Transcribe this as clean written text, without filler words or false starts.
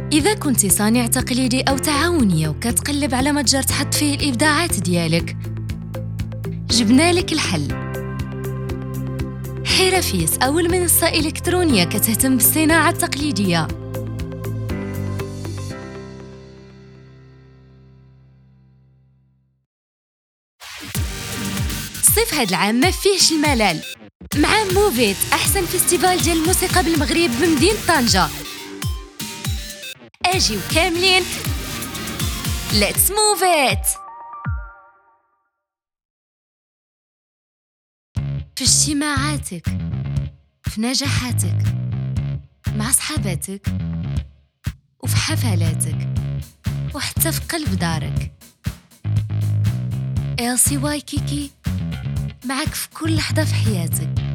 إذا كنت صانع تقليدي أو تعاونية وكتقلب على متجر تحط فيه الإبداعات ديالك، جبنا لك الحل. حرفيس أول منصة إلكترونية كتهتم بالصناعة التقليدية. الصيف هاد العام ما فيهش الملل مع موفيت، أحسن فيستيفال ديال الموسيقى بالمغرب بمدينة طنجة. أجيو كاملين، Let's move it! في اجتماعاتك، في نجاحاتك، مع صحاباتك، وفي حفلاتك، وحتى في قلب دارك. LC Waikiki معك في كل لحظة في حياتك.